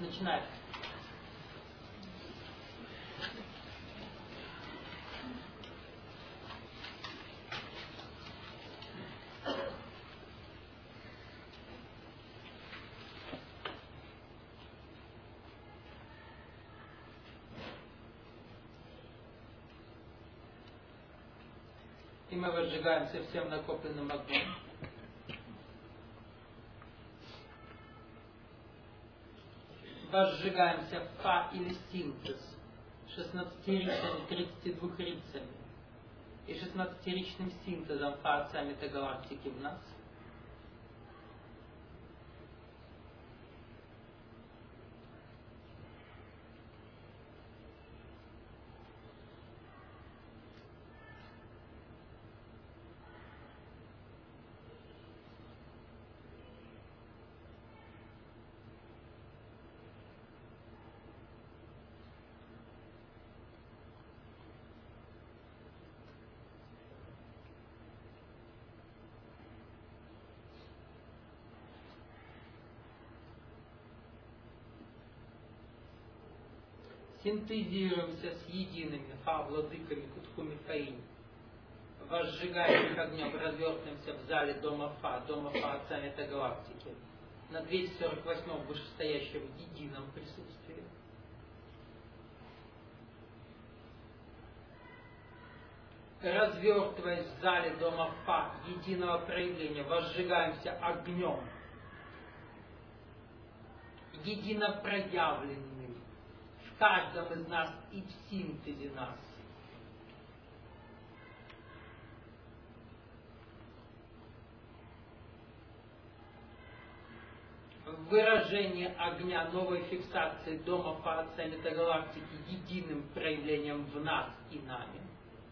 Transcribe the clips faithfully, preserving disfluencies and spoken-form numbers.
Начинаем. И мы возжигаемся всем накопленным огнем. Возжигаемся фа или синтез шестнадцатиричными тридцатидвухрицами и шестнадцатиричным синтезом фа отца метагалактики в нас. Синтезируемся с едиными фа владыками Кутхуми Фаинь. Возжигаем их огнем, развертываемся в зале дома Фа, дома Фа отца метагалактики, на двести сорок восьмом вышестоящем едином присутствии. Развертываясь в зале дома Фа единого проявления, возжигаемся огнем, едино проявленным в каждом из нас и в синтезе нас. Выражение огня новой фиксации дома Фа отца метагалактики единым проявлением в нас и нами.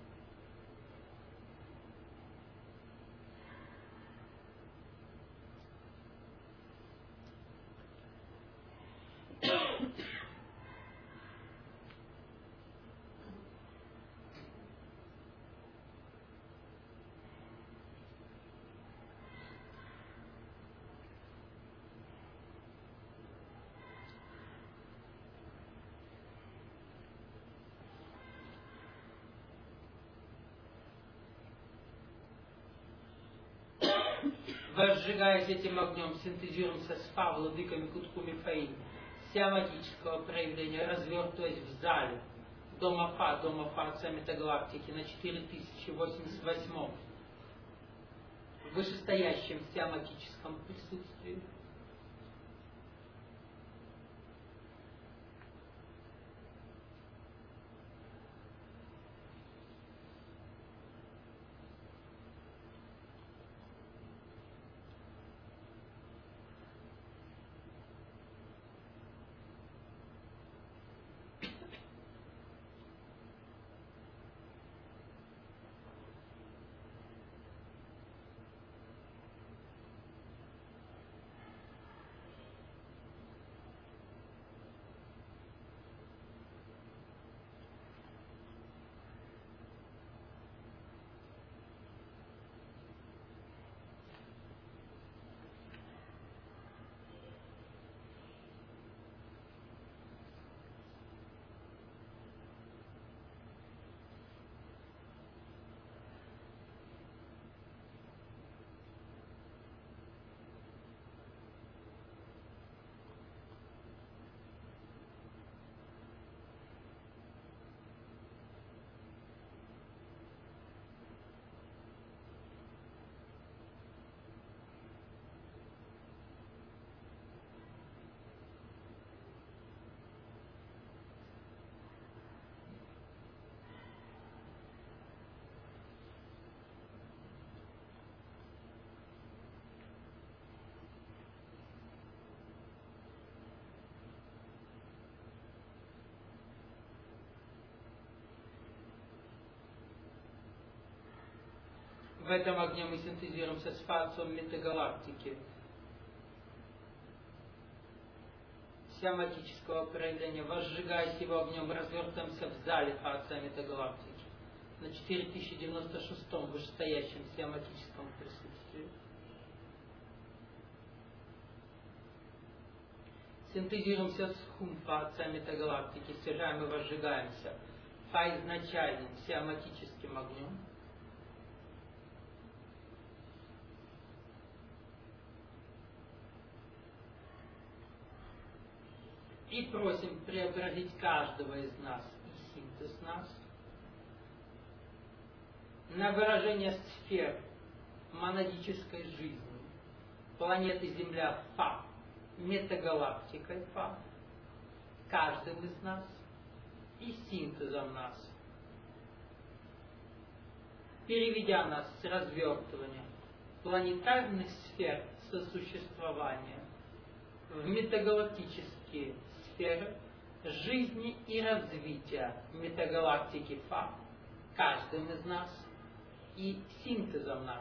Возжигаясь этим огнем, синтезируемся с Фа владыками Кутхуми Фаинь, вся магического проявления, развертываясь в зале дома Фа, дома Фа отца метагалактики на четыре тысячи восемьдесят восьмом вышестоящем вся магическом присутствии. В этом огне мы синтезируемся с Фа отцом метагалактики. Вся магического проявления, возжигаясь его огнем, развертываемся в зале Фа отца метагалактики на четыре тысячи девяносто шестом вышестоящем вся магическом присутствии. Синтезируемся с хум-фа, отца метагалактики, стяжаем и возжигаемся фа изначальным сиаматическим огнем. И просим преобразить каждого из нас и синтез нас на выражение сфер монадической жизни планеты Земля Фа, метагалактикой Фа, каждым из нас и синтезом нас, переведя нас с развертывания планетарных сфер сосуществования в метагалактические сферы жизни и развития метагалактики Фа, каждым из нас и синтезом нас.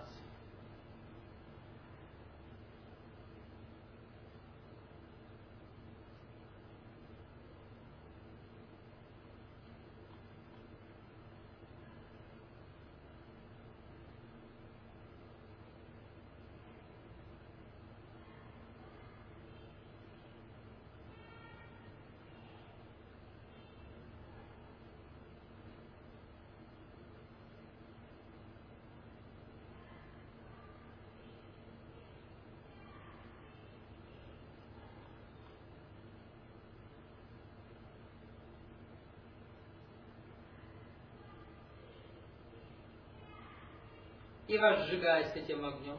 И разжигаясь этим огнем,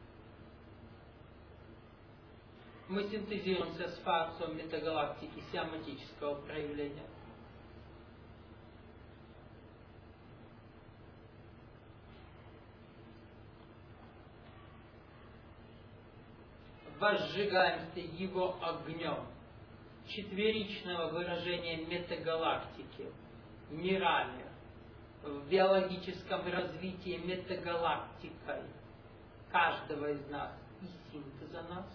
мы синтезируемся с фактором метагалактики сиаматического проявления. Возжигаемся его огнем четверичного выражения метагалактики, мирами, в биологическом развитии метагалактикой каждого из нас и синтеза нас.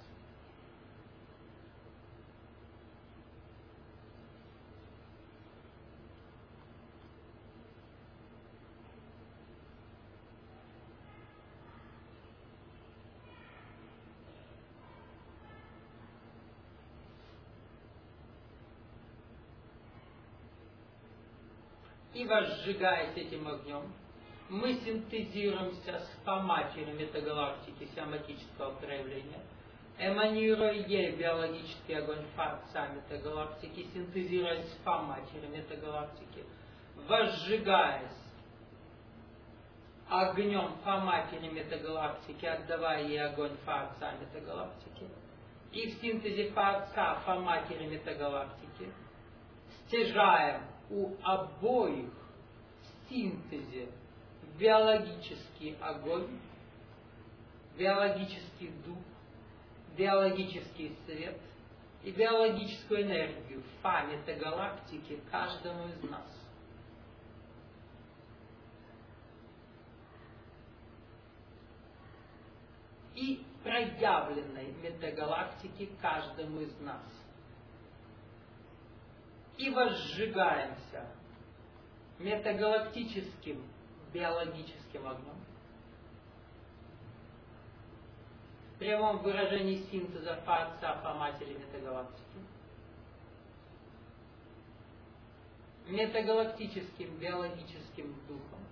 И возжигаясь этим огнем, мы синтезируемся с фа-матерью метагалактики сиаматического проявления, эманируя ей биологический огонь фа-отца метагалактики, синтезируясь с фа-матерью метагалактики, возжигаясь огнем фа-матери метагалактики, отдавая ей огонь фа-отца метагалактики, и в синтезе фа-отца фа-матери метагалактики стяжаем у обоих в синтезе биологический огонь, биологический дух, биологический свет и биологическую энергию фа метагалактики каждому из нас. И проявленной метагалактики каждому из нас. И возжигаемся метагалактическим биологическим огнем. В прямом выражении синтеза фа-отца, фа-матери метагалактики. Метагалактическим биологическим духом.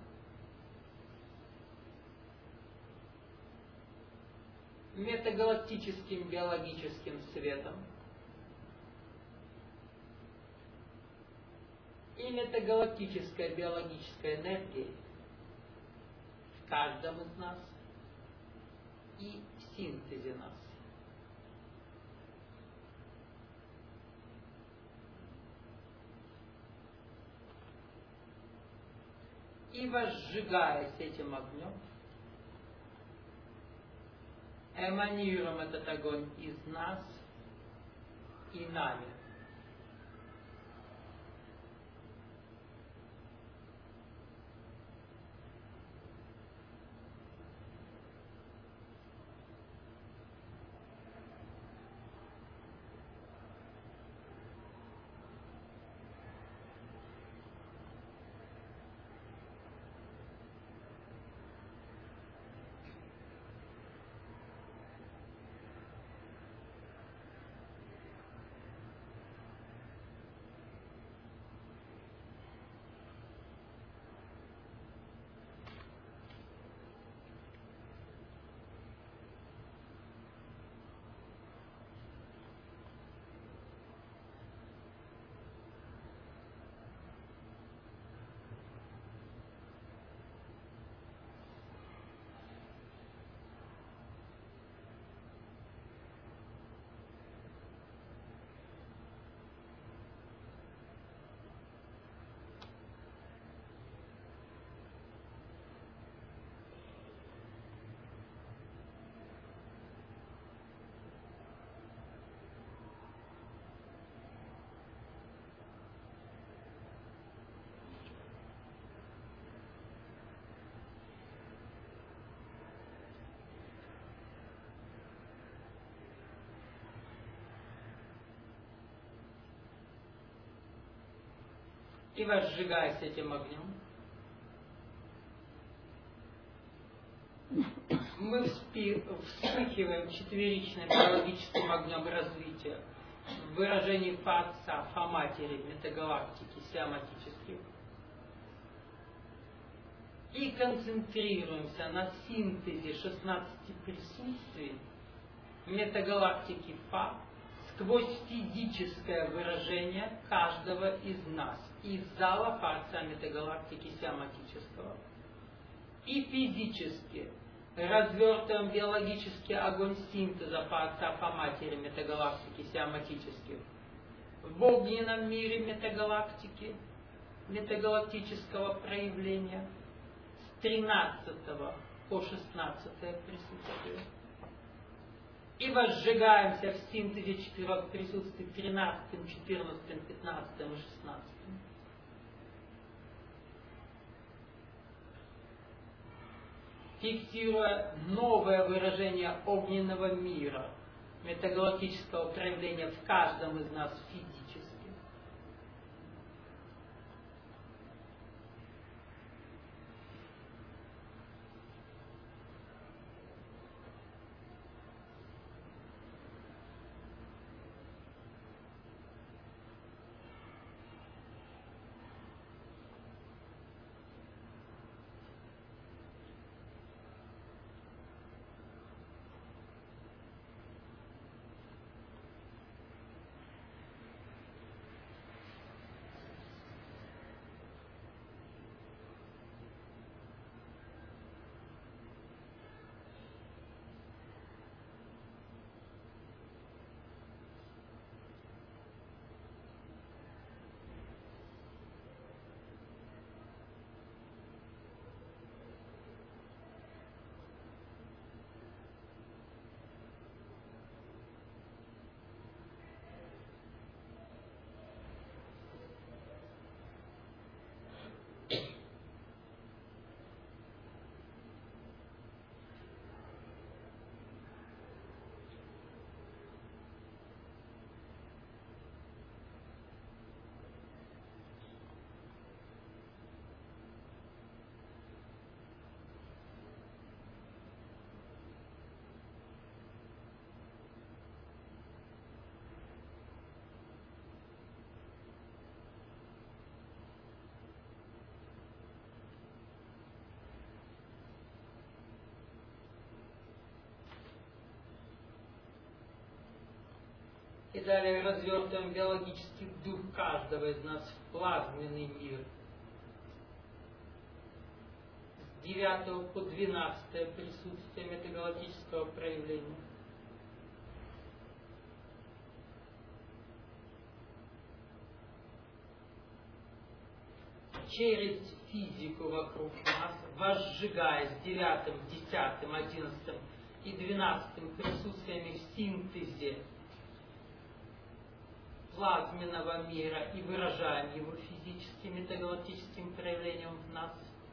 Метагалактическим биологическим светом. И метагалактическая биологическая энергия в каждом из нас и в синтезе нас. И возжигаясь этим огнем, эманируем этот огонь из нас и нами. и возжигаясь этим огнем, мы вспи- вспыхиваем четверичным биологическим огнем развития в выражении Фа Отца, Фа Матери, метагалактики, сиаматических. И концентрируемся на синтезе шестнадцати присутствий метагалактики Фа сквозь физическое выражение каждого из нас, из зала Фа Отца метагалактики сиаматического. И физически развертываем биологический огонь синтеза Фа Отца, Фа Матери метагалактики сиаматических в огненном мире метагалактики, метагалактического проявления с тринадцатого по шестнадцатое присутствие. И возжигаемся в синтезе четырех присутствий тринадцатым, четырнадцатым, пятнадцатым и шестнадцатым. Фиксируя новое выражение огненного мира, метагалактического проявления в каждом из нас физически. И далее развертываем биологический дух каждого из нас в плазменный мир. С девятого по двенадцатое присутствие метагалактического проявления. Через физику вокруг нас, возжигая с девятым, десятым, одиннадцатым и двенадцатым присутствиями в синтезе плазменного мира и выражаем его физическим метагалактическим проявлением в нас.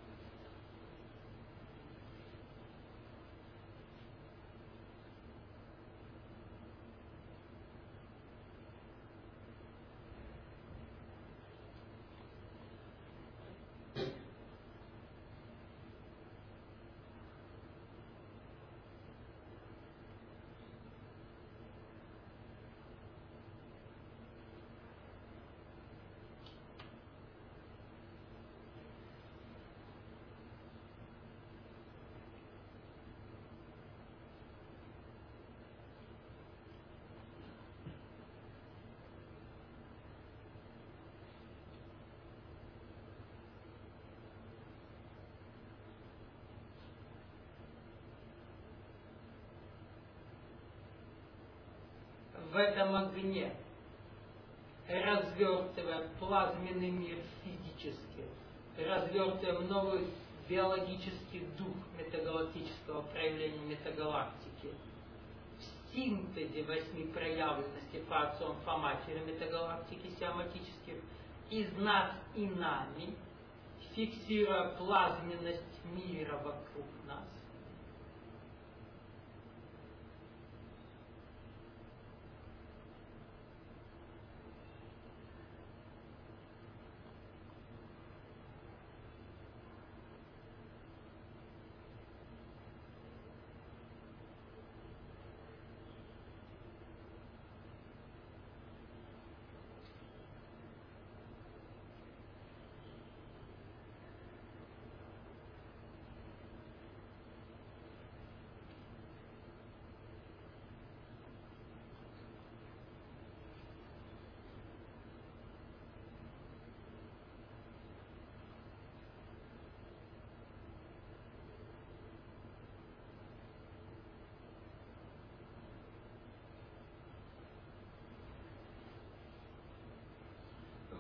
В этом огне развертываем плазменный мир физически, развертываем новый биологический дух метагалактического проявления метагалактики. В синтезе восьми проявленностей Фа Отцом, Фа Матерью метагалактики сиаматических из нас и нами, фиксируя плазменность мира вокруг нас.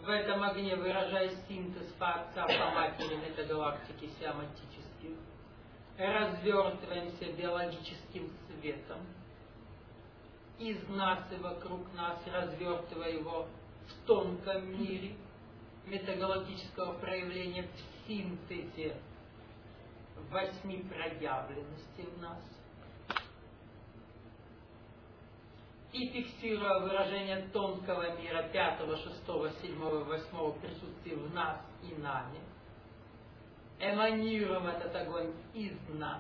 В этом огне, выражая синтез по отца, по матери метагалактики сиаматических, развертываемся биологическим светом, из нас и вокруг нас, развертывая его в тонком мире метагалактического проявления, в синтезе восьми проявленностей в нас. И фиксируя выражение тонкого мира пятого, шестого, седьмого, восьмого присутствия в нас и нами, эманируем этот огонь из нас.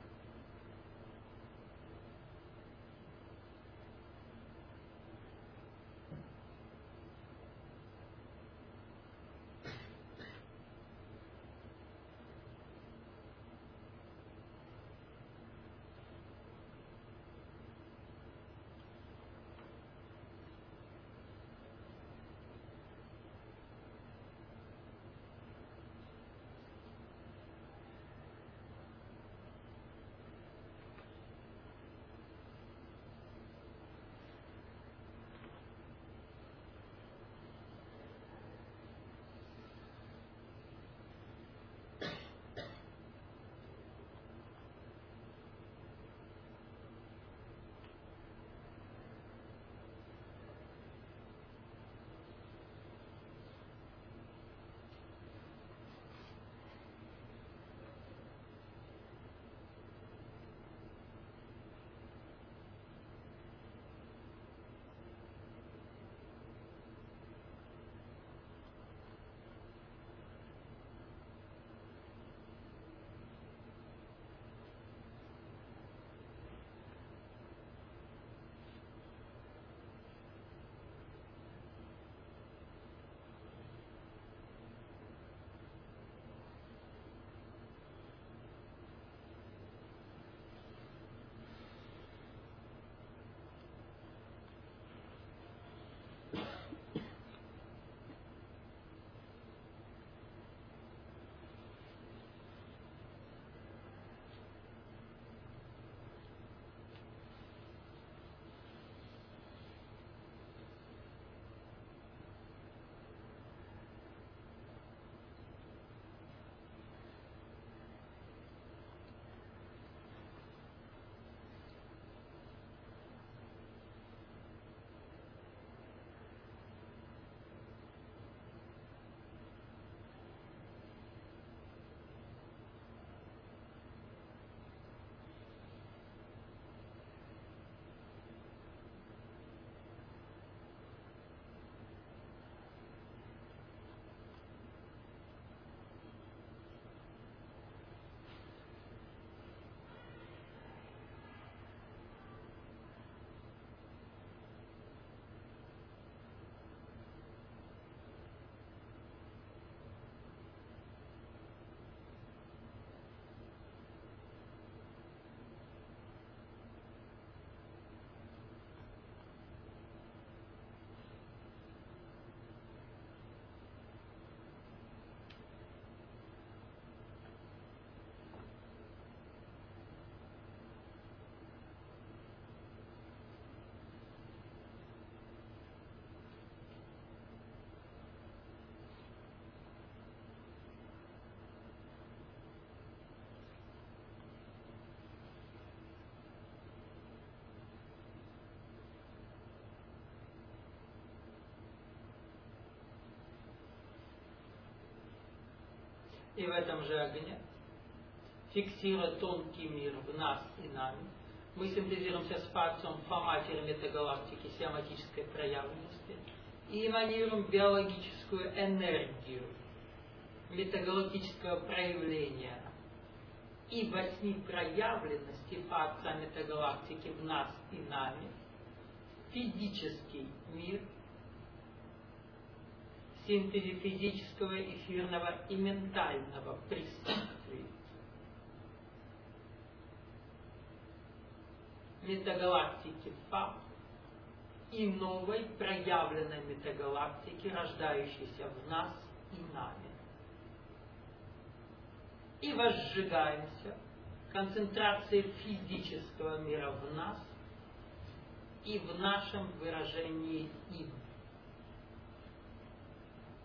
И в этом же огне, фиксируя тонкий мир в нас и нами, мы синтезируемся с фактором по матери метагалактики сиаматической проявленности и эманируем биологическую энергию метагалактического проявления и восьми проявленностей фактора метагалактики в нас и нами, физический мир, синтезе физического, эфирного и ментального присутствия. Метагалактики Фа и новой проявленной метагалактики, рождающейся в нас и нами. И возжигаемся концентрацией физического мира в нас и в нашем выражении им.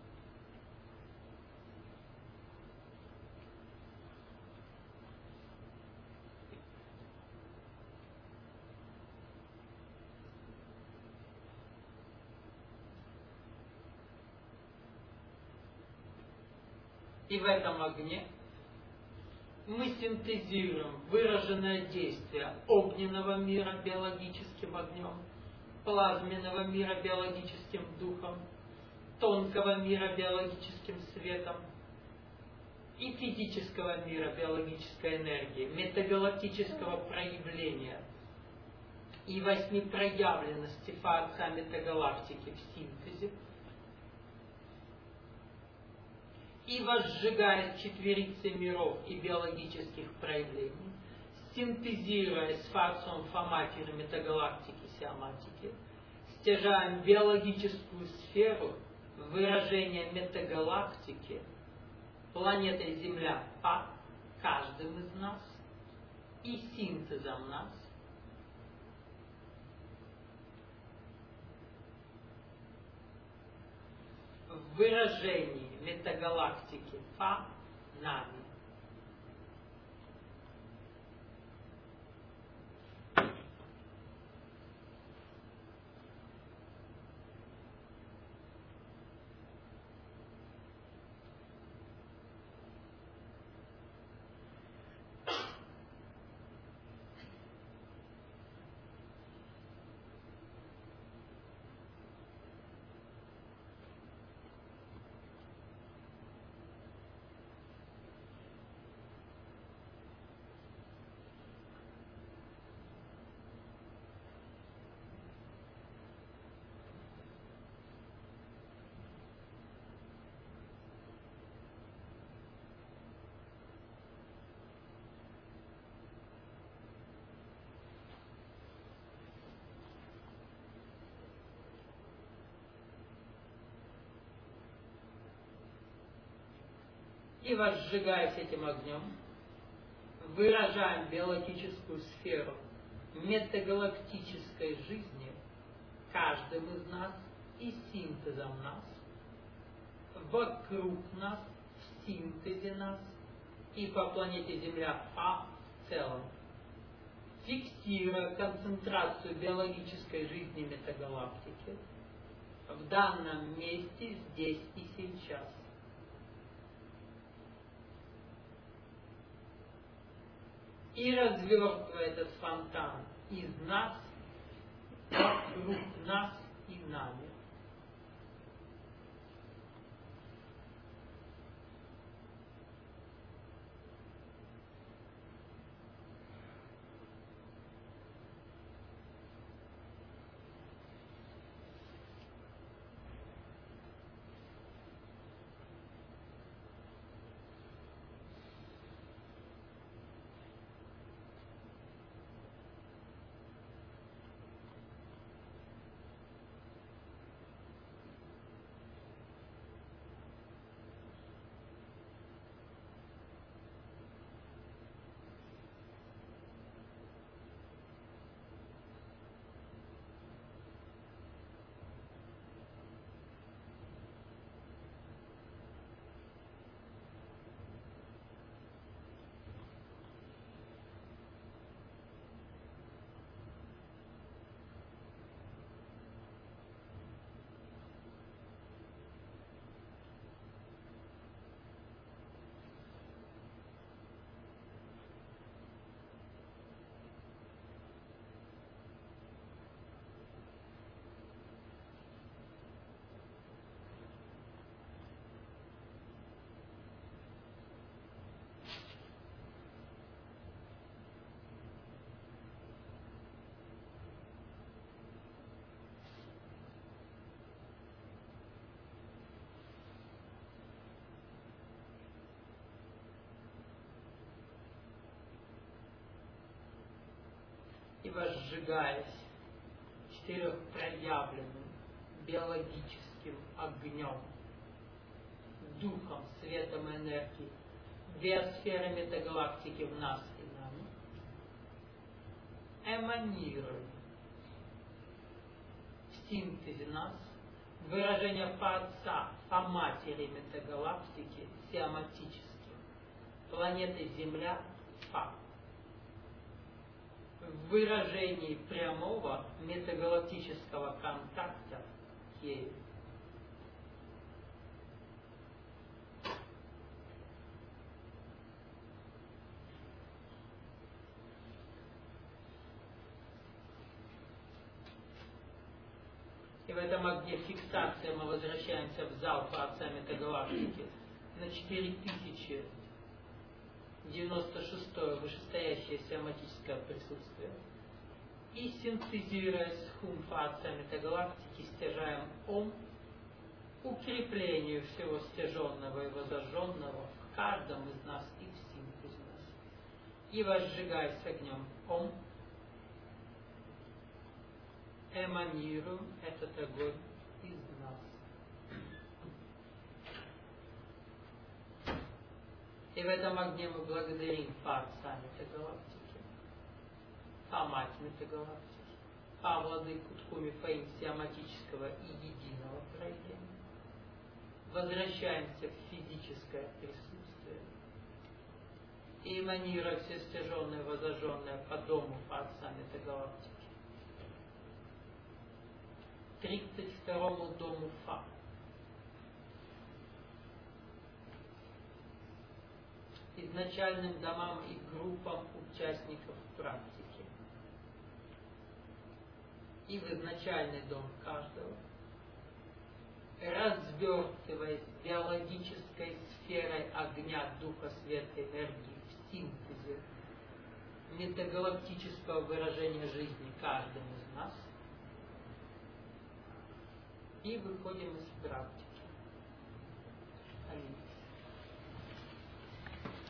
И в этом огне мы синтезируем выраженное действие огненного мира биологическим огнем, плазменного мира биологическим духом, тонкого мира биологическим светом и физического мира биологической энергии, метагалактического проявления и восьми проявленности Творца метагалактики в синтезе, и возжигает четверицы миров и биологических проявлений, синтезируя с Творцом Фа-Матери метагалактики Сиаматики, стяжаем биологическую сферу выражения метагалактики планетой Земля по каждым из нас и синтезом нас, в выражении метагалактики Фа нами. И возжигаясь этим огнем, выражаем биологическую сферу метагалактической жизни каждым из нас и синтезом нас, вокруг нас, в синтезе нас и по планете Земля Фа в целом, фиксируя концентрацию биологической жизни метагалактики в данном месте, здесь и сейчас. И развертывая этот фонтан из нас, вокруг нас и нами. И возжигаясь четырехпроявленным биологическим огнем, духом, светом энергии, биосферы метагалактики в нас и нами, эманируем в синтезе нас выражение Фа-Отца, Фа-Матери метагалактики сиаматическим, планеты Земля Фа, в выражении прямого метагалактического контакта ею. И в этом огне фиксации мы возвращаемся в зал по отцам метагалактики на четыре тысячи девяносто шестое вышестоящее сиаматическое присутствие. И синтезируя с хум по отцам метагалактики, стяжаем ом укреплению всего стяженного и возожженного в каждом из нас и в синтезе нас. И возжигая с огнем ом, эманируем этот огонь из нас. И в этом огне мы благодарим по отцам метагалактики, по мать метагалактики, по владыку Тхуми Фаим сиаматического и единого проявления. Возвращаемся в физическое присутствие и эманируя все стяженное, возожженное по дому по отцам метагалактики. тридцать второму дому Фа. Изначальным домам и группам участников практики. И в изначальный дом каждого, развертываясь биологической сферой огня, духа, света, энергии в синтезе метагалактического выражения жизни каждым из нас, и выходим из практики.